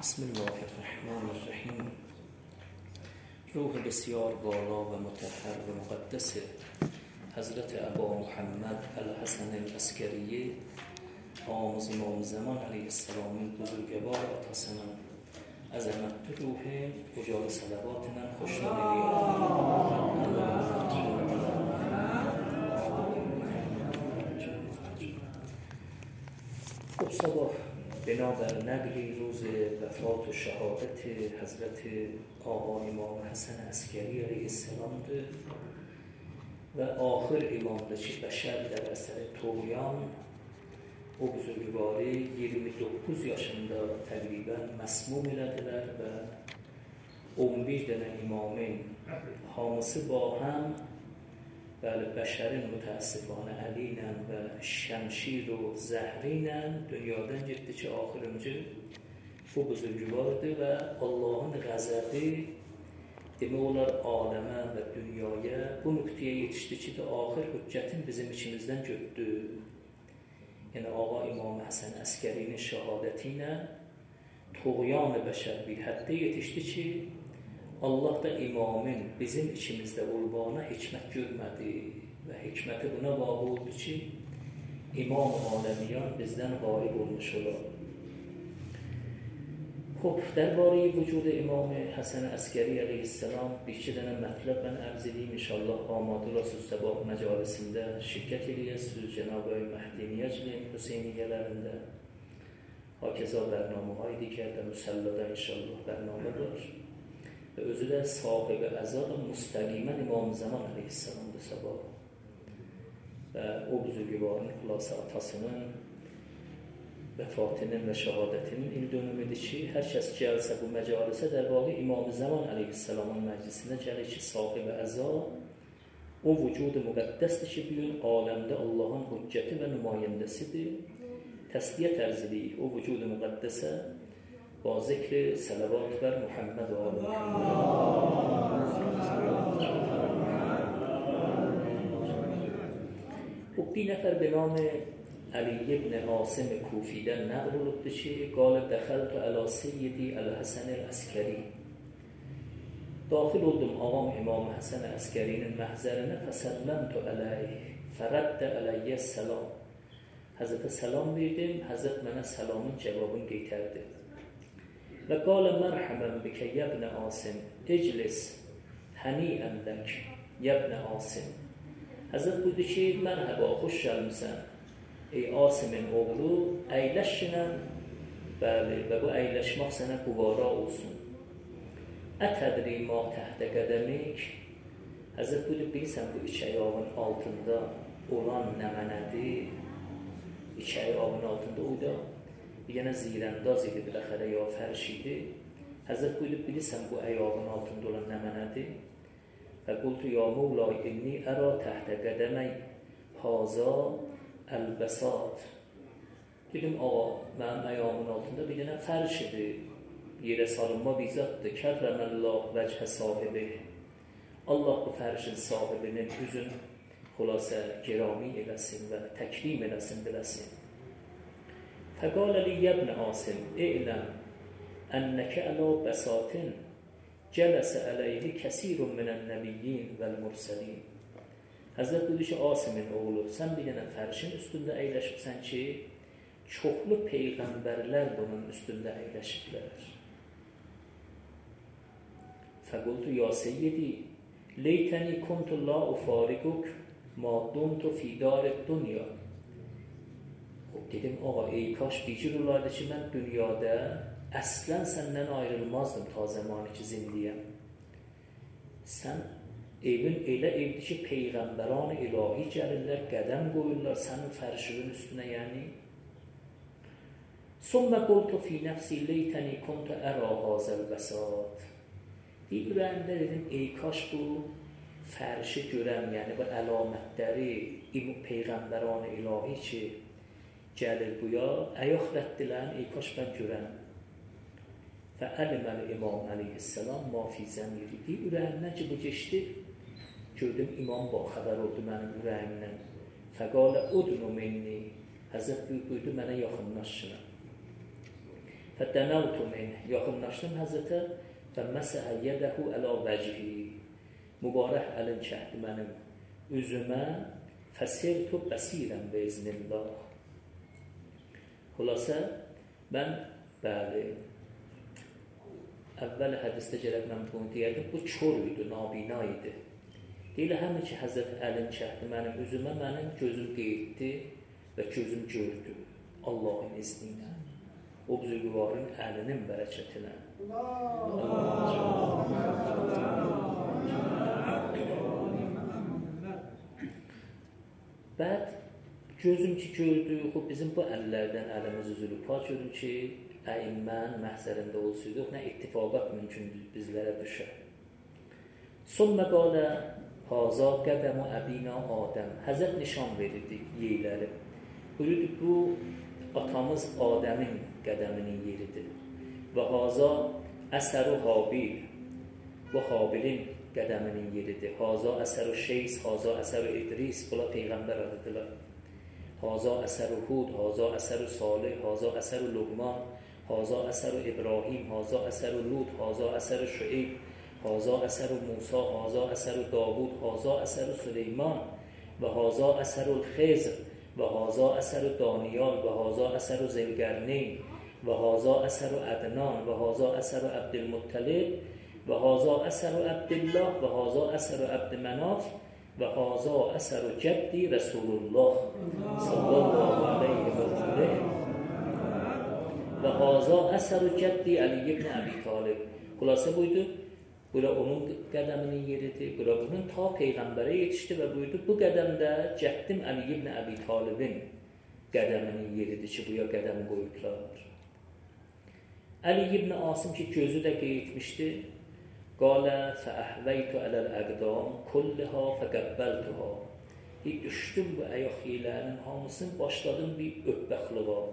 بسم الله الرحمن الرحیم. روح بسیار والا و مطهر و مقدس حضرت ابا محمد الحسن العسکری آموز امام زمان علیه السلام بزرگوار و تسنن عظمت روح اجال صلواتنا خوشنامی خب صبح بنابر نقلی روز وفات و شهادت حضرت آقا امام حسن عسکری علیه السلام و آخر امام رشید Bəşər der əsəri Tuğyan o buzurgvari 29 yaşında təqribən məsmum elədilər və 11 dənə imamın hamısı با هم Bəşərin mütəəssifانə əli ilə və şəmşir و zəhri ilə dünyadan getdi ki, axırıncı bu buzurgvardır və Allahın qəzəbi demək olar aləmə və dünyaya bu nöqtəyə yetişdi ki, axır hüccətin bizim içimizdən götdü. Yəni Ağa İmam Həsən Əskərinin şəhadəti ilə Tuğyan bəşər bir həddə yetişdi ki, Allah da imamın bizim içimizdə olmağına hikmət görmədi və hikməti buna bağlı oldu ki, İmam aləmiyan bizdən gayb olmuş olar. خب درباره وجود امام حسن عسکری علیه السلام bir-iki dənə mətləb mən ərz edeyim. İnşallah amadə olasınız sabah məcalisində şirkət eləyəsiniz. Cənab-ı Məhdi Niyəclin Hüseyniyələrində hakeza bərnaməhay digərdə müsəllədə inşallah bərnamə var. Və özü də sahibi əzad müstəqimən İmam Zaman علیه السلامdır sabah. Və o buzurgvarın xülasə atasının vəfatının və şəhadətinin il dönümüdür ki, hər kəs gəlsə bu məcalisə در واقع İmam Zaman علیه السلامın məclisinə gəlir ki, sahibi əza o vücud müqəddəsdir ki, bu gün aləmdə Allahın hüccəti və nümayəndəsidir. Təsdiyə tərzilik o vücud müqəddəsə با ذکر صلوات بر محمد و آل محمد. و bir نفر به نام علی ابن عاصم کوفی'den نقل olubdu ki, قال دخلت على سیدی الحسن العسکری. Daxil oldum ağam İmam Həsən Əskərinin məhzərinə فسلمت علیه فرد علیه السلام. Həzrətə salam verdim, Həzrət mənə salamın cavabını qaytardı. Və قال مرحبا بك يا ابن عاصم اجلس هنيئا لك يا ابن عاصم. Həzrət buyurdu ki, mərhaba, xoş gəlmisən ey Asimin oğlu, əyləşinən, bəli, və bu əyləşmək sənə quvara olsun. Ətədri ma təhtə qədəmik. Həzrət buyurdu, bilirsən bu iki ayağın altında olan nəmənədir. İki ayağın altında o da bir yenə zirəndaz idi, biləxərə ya fərş idi. Həzrət buyurdu, bilirsən bu ayağın altında olan nəmənədir. Və qultu ya Mevla inni ərə təhtə qədəməy haza əl-bəsat. Dedim, ağa, mənim ayağımın altında bir dənə fərş idi. Yerə salınma bizatdır. Kərrəməllah vəchə sahibi. Allah bu fərşin sahibinin üzün xülasə girami eləsin və təkrim eləsin, biləsin. Fəqalə li yəbn Asim, e'ləm ənəkə ələ bəsatin cələsə əleyhi kəsirun minən nəbiyyin vəl-mürsəlin. Həzrət buyurdu ki, Asimin oğlu, sən bir dənə fərşin üstündə əyləşibsən ki, çoxlu peyğəmbərlər bunun üstündə əyləşiblər. Fəqultu ya seyyidi, leytəni kuntu la ufarikuk ma dumtu fi dar dünya. Dedim, ağa, ey kaş dicil olardı ki, mən dünyada əslən səndən ayrılmazdım ta zamanı ki, zindiyəm. Sən evin elə evdir ki, peyğəmbəran ilahi gəlirlər, qədəm qoyurlar sənin fərşinin üstünə, yəni. Sümmə qultu fi nəfsi leytəni kuntu ərə hazəl bəsat. Deyib, ürəyimdə dedim, ey kaş bu fərşi görəm, yəni bu əlamətləri peyğəmbəran ilahi ki, gəlir buya, əyaq rəddilən, ey kaş mən görəm. Və əliməli İmam əleyhissalam mafi zəmiri. Deyib, ürəyimdən ki, bu geçdi, gördüm, imam ba xəbər oldu mənim ürəyimdən. Fəqalə udnu minni. Həzrət buyurdu, mənə yaxınlaşın. فدنوت منه yakınlaşdım Həzrətə فمسح يده على وجهي mübarək əlin çəkdi mənim üzümə فسرت بصيرا بإذن الله. Xülasə mən bəli əvvəl hədisdə gəlib mən bunu deyərdim, bu kör idi, nabina idi. Deyilə həmin ki Həzrət əlin çəkdi mənim üzümə, mənim gözüm qeytdi və gözüm gördü Allahın izni ilə. O büzürgüvarın əlinin bərəkətinə. Bəd gözüm ki gördü, bizim bu əllərdən əlimiz üzülüb. Pa gördüm ki, əimmən məhzərində olsaydı, nə ittifaqat mümkündür bizlərə düşər. Sonra qalə, haza qədəmu əbina Adəm. Həzrət nişan verirdik yeyləri. Buyurdu, bu atamız Adəmin qədəminin yeridir. Və haza əsəru Habil. Bu Habilin qədəminin yeridir. Haza əsəru Şeys, haza əsəru İdris. Bula Peyğəmbər adıdırlar. Haza əsəru Hud, haza əsəru Salih, haza əsəru Luqman, haza əsəru İbrahim, haza əsəru Lut, haza əsəru Şüeyb, haza əsəru Musa, haza əsəru Davud, haza əsəru Süleyman və haza əsəru Xizr və haza əsəru Daniyal və haza əsəru Zilqərneyn və haza əsəru Ədnan və haza əsəru Əbdülmuttalib və haza əsəru Əbdillah və haza əsəru Əbdümenaf və haza əsəru cəddi Resulullah sallallahu aleyhi və sellem və haza əsəru cəddi Ali ibn Əbi Talib. Xülasə buydu, bura onun qədəminin yeridir, bura bunun ta Peyğəmbərə yetişdi və buydu, bu qədəmdə cəddim Ali ibn Əbi Talibin qədəminin yeridir ki, buya qədəm qoyublar. Ali ibn Asım ki, gözü də qeyitmişdi. Qalə fəəhvəytu ələl-əqdam kulliha fəqəbbəltuha. Düşdüm bu əyaqiylərinin hamısını, başladım bir öpbəxlığa.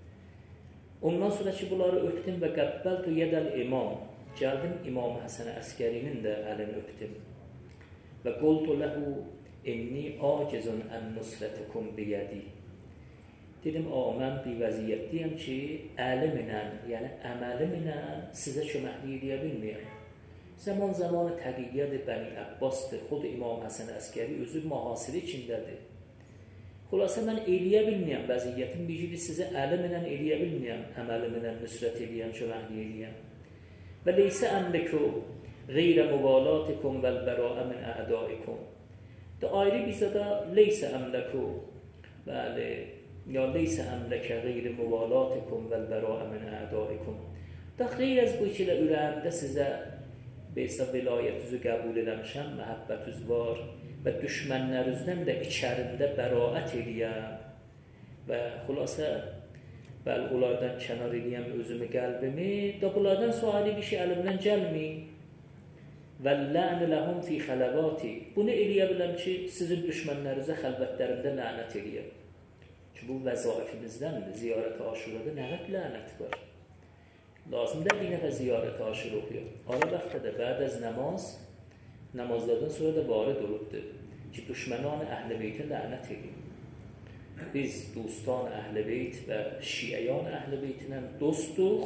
Ondan sonra ki, bunları öpdüm və qəbbəltu yədəl-imam. Gəldim İmam Həsən Əskərinin də əlini öpdüm. Və qoltu ləhu inni acizun ən nusrətikum biyədi. Dedim, mən bir vəziyyətdiyəm ki, əlimlə, yəni əməlimlə sizə köməkli edə bilməyəm. Zaman-zamanı təqiyyədir, Bəni Əbbasdır, xud İmam Həsən Əskəri özü mühasirə içindədir. Xülasə, mən eləyə bilməyəm vəziyyətim, bir gibi sizə əlimlə eləyə bilməyəm, əməlimlə nüsrət eləyəm, köməkli eləyəm. Və leysə əmliku qeyrə mübalatikum vəl-bəraə min əədaikum. Da ayrı bizə də leysə əmliku, bəli, ya leysə əmləkə qeyri mübalatikum vəl-bəraə min əədaikum. Da xeyr az bu ikilə ürəyimdə sizə Beysə vilayətinizi qəbul eləmişəm, məhəbbətiniz var və düşmənlərinizdən də içərində bəraət eləyəm və xülasə bəli, onlardan kənar eləyəm özümü, qəlbimi, da bunlardan suali bir şey əlimdən gəlməyim və lənə ləhum fi xələvati. Bunu eləyə biləm ki, sizin düşmənlərinizə xəlvətlərində lənət eləyəm ki, bu vəzaifimizdəndir, ziyarət aşurada nə qədər lənət var. Lazımdır bir nəfər ziyarət aşır oxuyur. Ara vaxtda da bəd az namazlardan sonra da varid olubdur ki, düşmənan əhl-i beytə lənət edin. Biz dostan əhl-i beyt və şiəyan əhl-i beytinə dostuq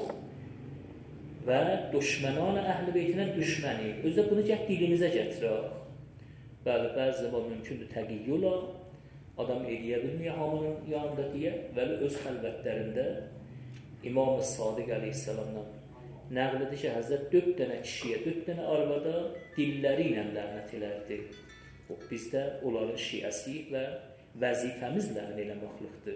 və düşmənan əhl-i beytinə düşməniyik. Özdə bunu dilimizə gətirək. Bəli, bəzi zaman mümkündür təqiyyüla, adam eləyə bilməyə hamının yanında deyə, vəli öz xəlvətlərində İmam-ı Sadiq əleyhissalamdan nəql edir ki, Həzrət 4 dənə kişiyə, 4 dənə arvada dilləri ilə lənət elərdi. Bizdə onların şiəsiyik və vəzifəmiz lənət eləməklikdir.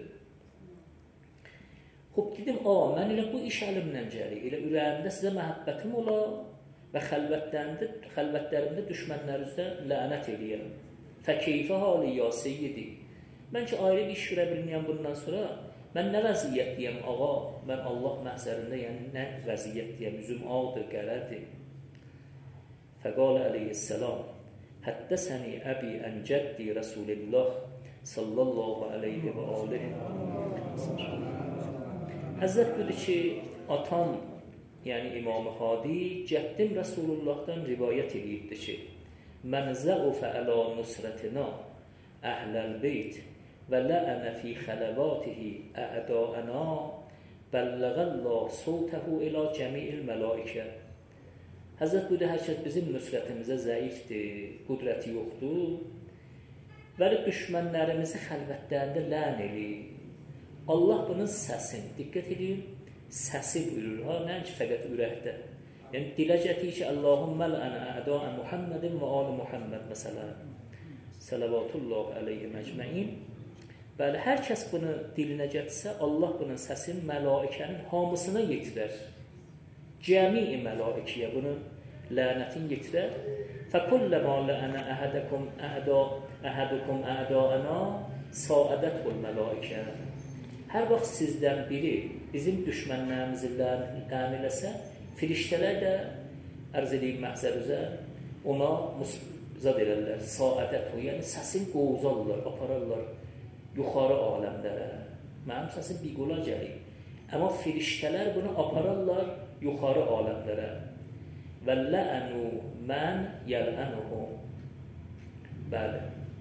Dedim, mən elə bu iş əlimlə gəlir, elə ürəyimdə sizə məhəbbətim ola və xəlvətlərimdə düşmənlərinizdə lənət eləyəm. Fəkeyfə hali ya seyyidi. Mən ki, ayrı iş görə bilməyəm bundan sonra, mən nə vəziyyətliyəm, ağa? Mən Allah məhzərində, yəni nə vəziyyətliyəm? Üzüm ağdır, qərərdir. Fəqalə əleyhissalam, həddəsəni əbi ən cəddi Rasulillah sallallahu aleyhi və aleyhi. Həzrət budur ki, atam, yəni İmam-ı Hadi, cəddim Rasulullahdan rivayət edibdir ki, mən zəufə əla nusrətina əhləl beyt və lə'ənə fi xələvatihi ə'da'ana بلغ الله صوته الى جمیع الملائکه. Hazret buyurdu, herkes bizim nüsrətimizə zəifdir, qudrəti yoxdur. Və düşmənlərimizi xəlvətlərində lən eləyir. Allah bunun səsini, diqqət edin, səsi buyurur, ha, nəinki fəqət ürəkdə. Yəni dilə gətirir ki, Allahümmə lənə ədaə Muhammedin və ali Muhammed məsələn. Salavatullah aleyhi məcməin. Bəli, hər kəs bunu dilinə gətirsə, Allah bunun səsini mələikənin hamısına yetirər. Cəmi mələikəyə bunun lənətini yetirər. Fəkulləmə lənə əhədukum ədəana saədətul mələikə. Hər vaxt sizdən biri bizim düşmənlərimizi lən eləsə, firiştələr də ərz edeyim məhzər üzə ona zad elərlər, saədət o, yəni səsin qovzallar, apararlar yuxarı aləmlərə. Mənim səsim biqula gəlir. Amma firiştələr bunu apararlar yuxarı aləmlərə. Və lə'ənu mən yəl'ənuhum. Bəli.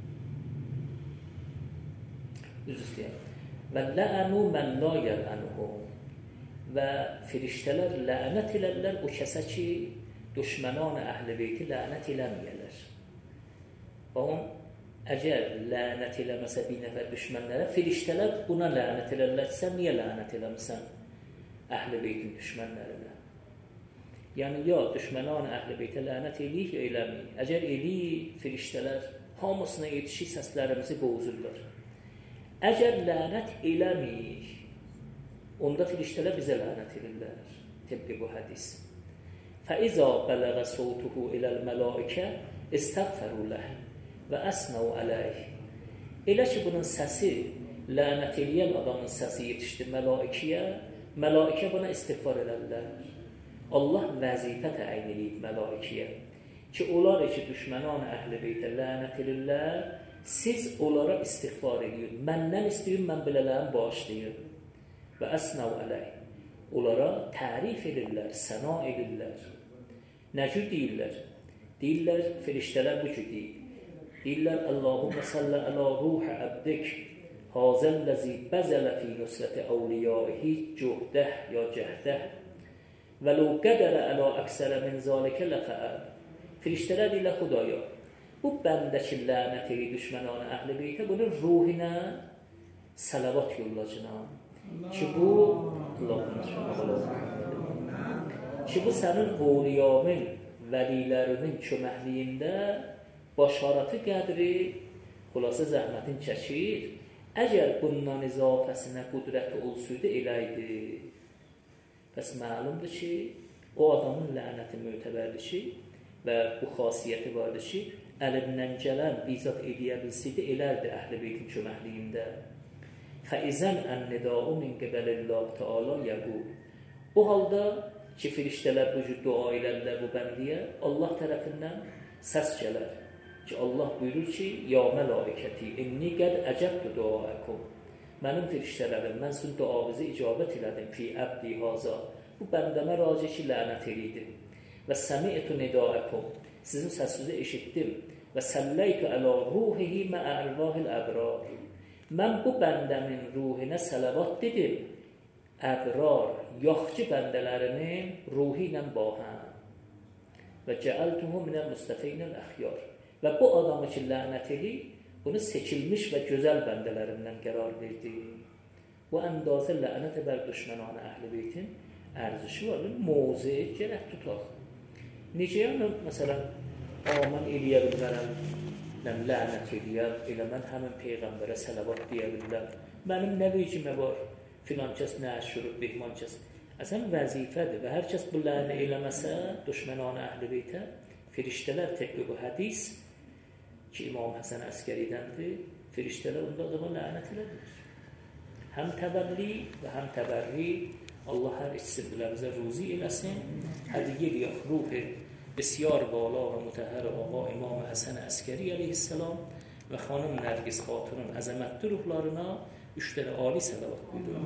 Üzr istəyəm. Və lə'ənu mən la yəl'ənuhum. Və firiştələr lənət elərlər o kəsə ki, düşmənan əhl-i beyti lənət eləməyərlər. Onun əgər lənət eləməsə bir nəfər düşmənlərə, firiştələr buna lənət elərlərsə, niyə lənət eləməsən əhl-i beytin düşmənlərinə? Yəni, ya düşmənan əhl-i beytə lənət eləyik, ya eləməyik. Əgər eləyik, firiştələr hamısına yetişik, səslərimizi qovzurlar. Əgər lənət eləməyik, onda firiştələr bizə lənət edirlər. Təbqi bu hədis. فَإِذَا بَلَغَ صَوْتُهُ إِلَى الْمَلَائِكَةِ اسْتَغْفَرُوا لَهُ وَأَثْنَوْا عَلَيْهِ. Elə ki, bunun səsi, lənət eləyən adamın səsi yetişdi mələikəyə, mələikə buna istiğfar edərlər. Allah vəzifə təyin edib mələikəyə ki, onlar ki, düşmənan əhl-i beytə lənət edirlər, siz onlara istiğfar edin. Məndən istəyin, mən belələrini bağışlayın. Və əsnəv əleyh. Onlara tərif edirlər, səna edirlər. Nə cür deyirlər? Deyirlər, firiştələr bu cür deyir. Deyirlər, Allahümmə sallə ələ ruhə əbdik, hazəlləzi bəzələ fi nusrəti əvliyaihi cühdəh ya cəhdəh. Və ləu qədərə ələ əksərə min zalikə ləfəəl. Firiştələr deyirlər, Xudaya, bu bəndəki lənət eyi düşmənanə əhl-i beytə bunun ruhinə salavat yollacına. Ki bu, ki bu sənin ovliyamın, vəlilərinin köməkliyində başaratı qədri, xulası zəhmətin çəkir. Əgər bundan izafəsinə qudrəti olsuydu eləydi. Bəs məlumdur ki, o adamın lənəti mötəbərdir ki, və bu xasiyyəti vardır ki, əlindən gələn bizat eləyə bilsəydi, elərdi əhl-i beytin köməkliyində. Fəizən ən-nidau min qəbəlillah Teala yəqul. Bu halda ki, firiştələr bu cür dua elərlər bu bəndiyə, Allah tərəfindən səs gələr. Ki, Allah buyurur ki, ya mələikəti, inni qəd əcəbdü duaəkum. Mənim firiştələrim, mən sizin duavızı icabət elədim fi əbdi haza. Bu bəndəmə raci ki, lənət eləydim. Və səmi'tu nidaəkum. Sizin səsinizi eşitdim. Və səlləytu ələ ruhihi mə'ərvahil əbrar. Mən bu bəndəmin ruhinə sələvat dedim. Əbrar, yaxçı bəndələrinin ruhi ilə bahəm. Və cəəltuhu minəl müstəfeynəl əxyar. Və bu adamı ki, lənət eləyib, bunu seçilmiş və gözəl bəndələrindən qərar verdi. Bu əndazə lənət bər düşmənanə əhl-i beytin ərzişi var. Mövzə gərək tutaq. Necə yəni, məsələn, mən eləyə bilmərəm, lənət eləyəm, elə mən həmin Peyğəmbərə sələvat deyə bilirəm. Mənim nə vecimə var, filan kəs nə əşürüb, behman kəs. Əsən vəzifədir və hər kəs bu lənə eləməsə, düşmənanə əhl-i beytə, firiştələr təqbi bu hədis, ki, İmam Həsən Əskəridəndir, firiştələr onda adama lənət elədir. Həm təbəlli və həm təbərri, Allah hər ikisini biləmizə ruzi eləsin. Hədiyyə eləyək ruhi بسیار بالا و مطهر آقا امام حسن عسکری علیه السلام و خانم نرگس خاتون عظمت ruhlarına 3 tane âli salavat buyuruyor.